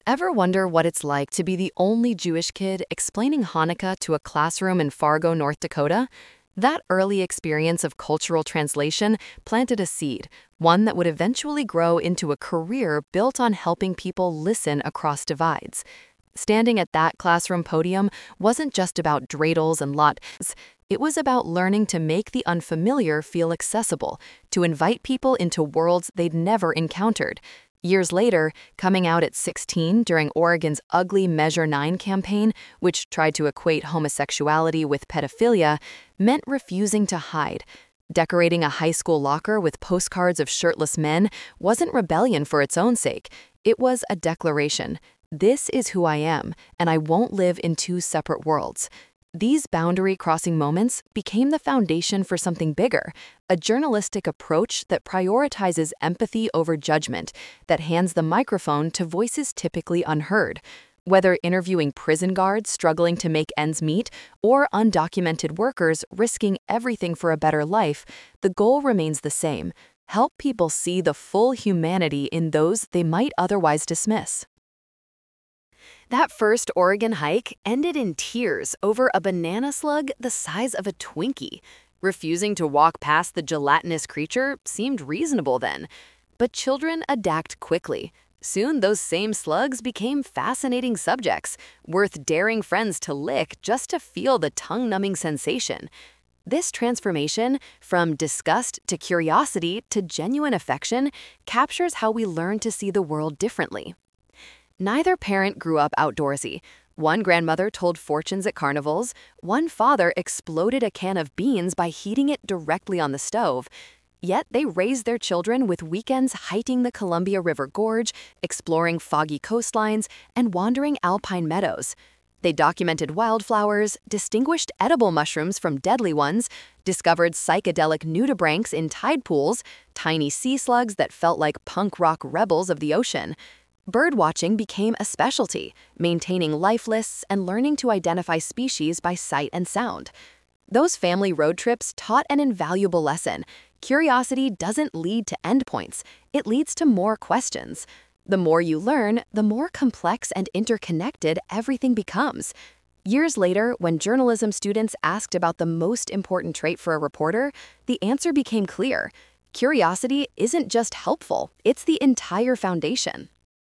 Ever wonder what it's like to be the only Jewish kid explaining Hanukkah to a classroom in Fargo, North Dakota? That early experience of cultural translation planted a seed, one that would eventually grow into a career built on helping people listen across divides. Standing at that classroom podium wasn't just about dreidels and latkes. It was about learning to make the unfamiliar feel accessible, to invite people into worlds they'd never encountered. Years later, coming out at 16 during Oregon's ugly Measure 9 campaign, which tried to equate homosexuality with pedophilia, meant refusing to hide. Decorating a high school locker with postcards of shirtless men wasn't rebellion for its own sake. It was a declaration. This is who I am, and I won't live in two separate worlds. These boundary-crossing moments became the foundation for something bigger, a journalistic approach that prioritizes empathy over judgment, that hands the microphone to voices typically unheard. Whether interviewing prison guards struggling to make ends meet or undocumented workers risking everything for a better life, the goal remains the same: help people see the full humanity in those they might otherwise dismiss. That first Oregon hike ended in tears over a banana slug the size of a Twinkie. Refusing to walk past the gelatinous creature seemed reasonable then. But children adapt quickly. Soon those same slugs became fascinating subjects, worth daring friends to lick just to feel the tongue-numbing sensation. This transformation, from disgust to curiosity to genuine affection, captures how we learn to see the world differently. Neither parent grew up outdoorsy. One grandmother told fortunes at carnivals, one father exploded a can of beans by heating it directly on the stove. Yet they raised their children with weekends hiking the Columbia River Gorge, exploring foggy coastlines, and wandering alpine meadows. They documented wildflowers, distinguished edible mushrooms from deadly ones, discovered psychedelic nudibranchs in tide pools, tiny sea slugs that felt like punk rock rebels of the ocean. Birdwatching became a specialty, maintaining life lists and learning to identify species by sight and sound. Those family road trips taught an invaluable lesson. Curiosity doesn't lead to endpoints, it leads to more questions. The more you learn, the more complex and interconnected everything becomes. Years later, when journalism students asked about the most important trait for a reporter, the answer became clear. Curiosity isn't just helpful, it's the entire foundation.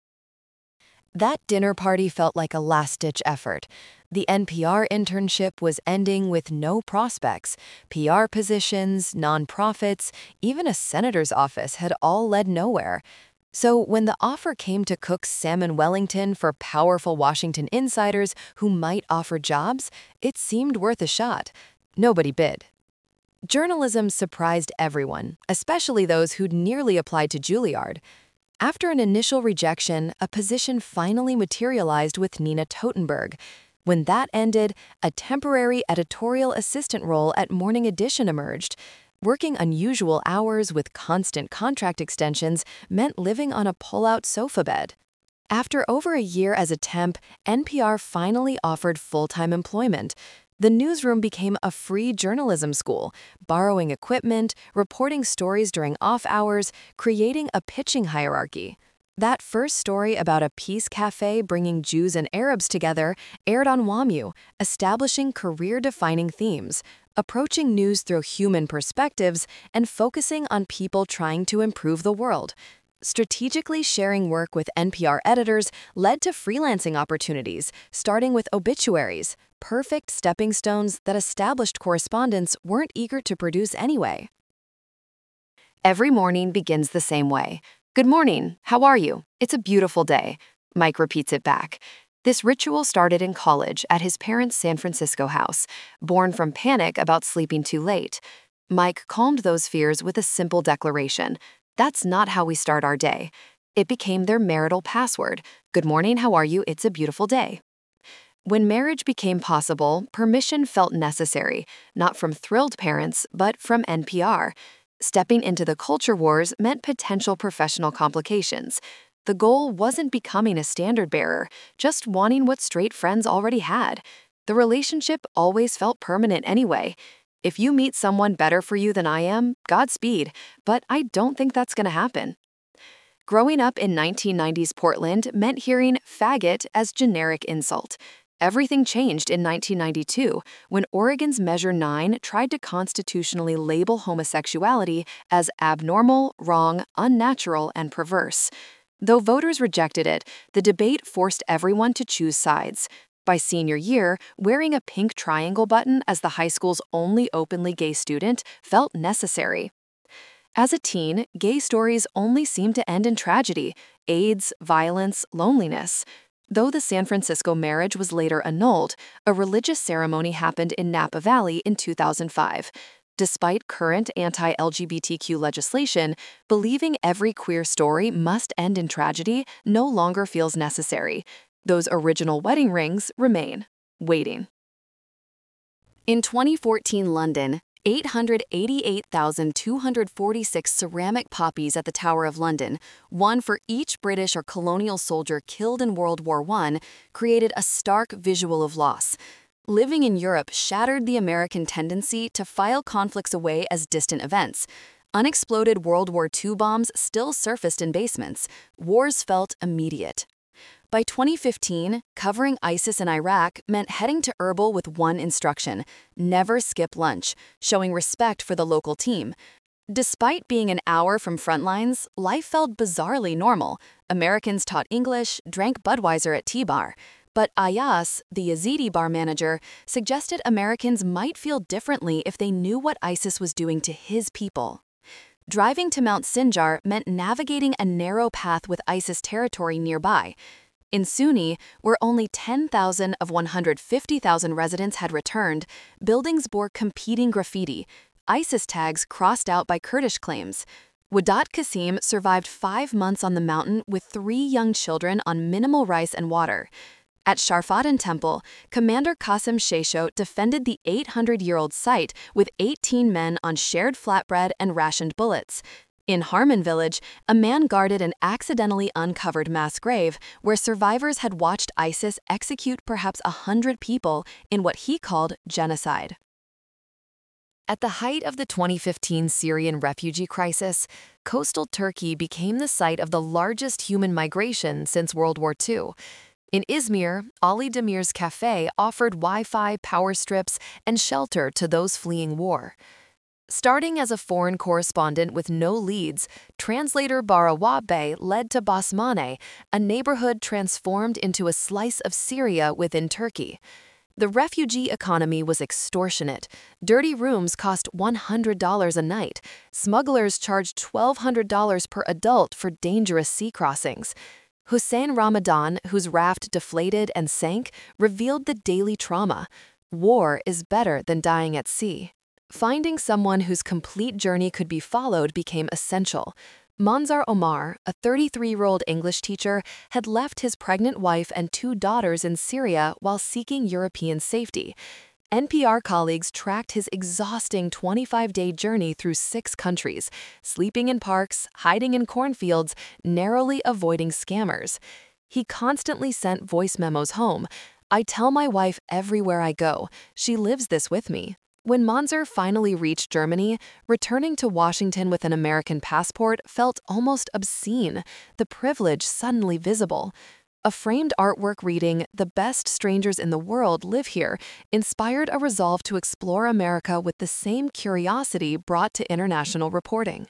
That dinner party felt like a last-ditch effort. The NPR internship was ending with no prospects. PR positions, nonprofits, even a senator's office had all led nowhere. So when the offer came to cook salmon Wellington for powerful Washington insiders who might offer jobs, it seemed worth a shot. Nobody bid. Journalism surprised everyone, especially those who'd nearly applied to Juilliard. After an initial rejection, a position finally materialized with Nina Totenberg. When that ended, a temporary editorial assistant role at Morning Edition emerged. Working unusual hours with constant contract extensions meant living on a pull-out sofa bed. After over a year as a temp, NPR finally offered full-time employment. The newsroom became a free journalism school, borrowing equipment, reporting stories during off hours, creating a pitching hierarchy. That first story about a peace cafe bringing Jews and Arabs together aired on WAMU, establishing career-defining themes, approaching news through human perspectives, and focusing on people trying to improve the world. Strategically sharing work with NPR editors led to freelancing opportunities, starting with obituaries, perfect stepping stones that established correspondents weren't eager to produce anyway. Every morning begins the same way. "Good morning, how are you? It's a beautiful day." Mike repeats it back. This ritual started in college at his parents' San Francisco house, born from panic about sleeping too late. Mike calmed those fears with a simple declaration: "That's not how we start our day." It became their marital password. "Good morning, how are you? It's a beautiful day." When marriage became possible, permission felt necessary, not from thrilled parents, but from NPR. Stepping into the culture wars meant potential professional complications. The goal wasn't becoming a standard-bearer, just wanting what straight friends already had. The relationship always felt permanent anyway. If you meet someone better for you than I am, Godspeed, but I don't think that's going to happen. Growing up in 1990s Portland meant hearing faggot as generic insult. Everything changed in 1992 when Oregon's Measure 9 tried to constitutionally label homosexuality as abnormal, wrong, unnatural, and perverse. Though voters rejected it, the debate forced everyone to choose sides. By senior year, wearing a pink triangle button as the high school's only openly gay student felt necessary. As a teen, gay stories only seemed to end in tragedy: AIDS, violence, loneliness. Though the San Francisco marriage was later annulled, a religious ceremony happened in Napa Valley in 2005. Despite current anti-LGBTQ legislation, believing every queer story must end in tragedy no longer feels necessary. Those original wedding rings remain, waiting. In 2014 London, 888,246 ceramic poppies at the Tower of London, one for each British or colonial soldier killed in World War I, created a stark visual of loss. Living in Europe shattered the American tendency to file conflicts away as distant events. Unexploded World War II bombs still surfaced in basements. Wars felt immediate. By 2015, covering ISIS in Iraq meant heading to Erbil with one instruction: never skip lunch, showing respect for the local team. Despite being an hour from front lines, life felt bizarrely normal. Americans taught English, drank Budweiser at T-Bar. But Ayas, the Yazidi bar manager, suggested Americans might feel differently if they knew what ISIS was doing to his people. Driving to Mount Sinjar meant navigating a narrow path with ISIS territory nearby. In Sunni, where only 10,000 of 150,000 residents had returned, buildings bore competing graffiti, ISIS tags crossed out by Kurdish claims. Wadat Qasim survived 5 months on the mountain with 3 young children on minimal rice and water. At Sharfadan Temple, Commander Qasim Sheisho defended the 800-year-old site with 18 men on shared flatbread and rationed bullets. In Harmon Village, a man guarded an accidentally uncovered mass grave where survivors had watched ISIS execute perhaps 100 people in what he called genocide. At the height of the 2015 Syrian refugee crisis, coastal Turkey became the site of the largest human migration since World War II. In Izmir, Ali Demir's cafe offered Wi-Fi, power strips, and shelter to those fleeing war. Starting as a foreign correspondent with no leads, translator Barawabe led to Basmane, a neighborhood transformed into a slice of Syria within Turkey. The refugee economy was extortionate. Dirty rooms cost $100 a night. Smugglers charged $1,200 per adult for dangerous sea crossings. Hussein Ramadan, whose raft deflated and sank, revealed the daily trauma. War is better than dying at sea. Finding someone whose complete journey could be followed became essential. Manzar Omar, a 33-year-old English teacher, had left his pregnant wife and 2 daughters in Syria while seeking European safety. NPR colleagues tracked his exhausting 25-day journey through 6 countries, sleeping in parks, hiding in cornfields, narrowly avoiding scammers. He constantly sent voice memos home. "I tell my wife everywhere I go. She lives this with me." When Manzar finally reached Germany, returning to Washington with an American passport felt almost obscene, the privilege suddenly visible. A framed artwork reading, "The best strangers in the world live here," inspired a resolve to explore America with the same curiosity brought to international reporting.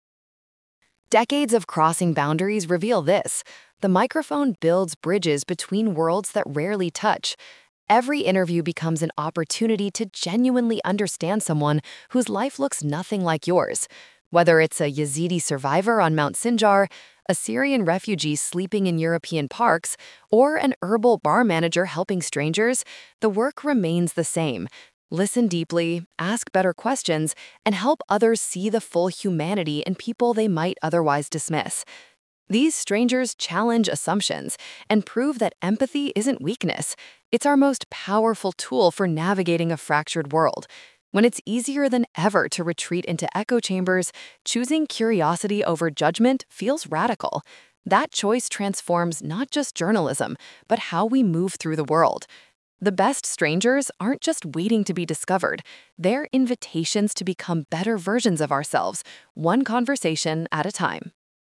Decades of crossing boundaries reveal this: the microphone builds bridges between worlds that rarely touch. Every interview becomes an opportunity to genuinely understand someone whose life looks nothing like yours. Whether it's a Yazidi survivor on Mount Sinjar, a Syrian refugee sleeping in European parks, or an Erbil bar manager helping strangers, the work remains the same. Listen deeply, ask better questions, and help others see the full humanity in people they might otherwise dismiss. These strangers challenge assumptions and prove that empathy isn't weakness. It's our most powerful tool for navigating a fractured world. When it's easier than ever to retreat into echo chambers, choosing curiosity over judgment feels radical. That choice transforms not just journalism, but how we move through the world. The best strangers aren't just waiting to be discovered. They're invitations to become better versions of ourselves, one conversation at a time.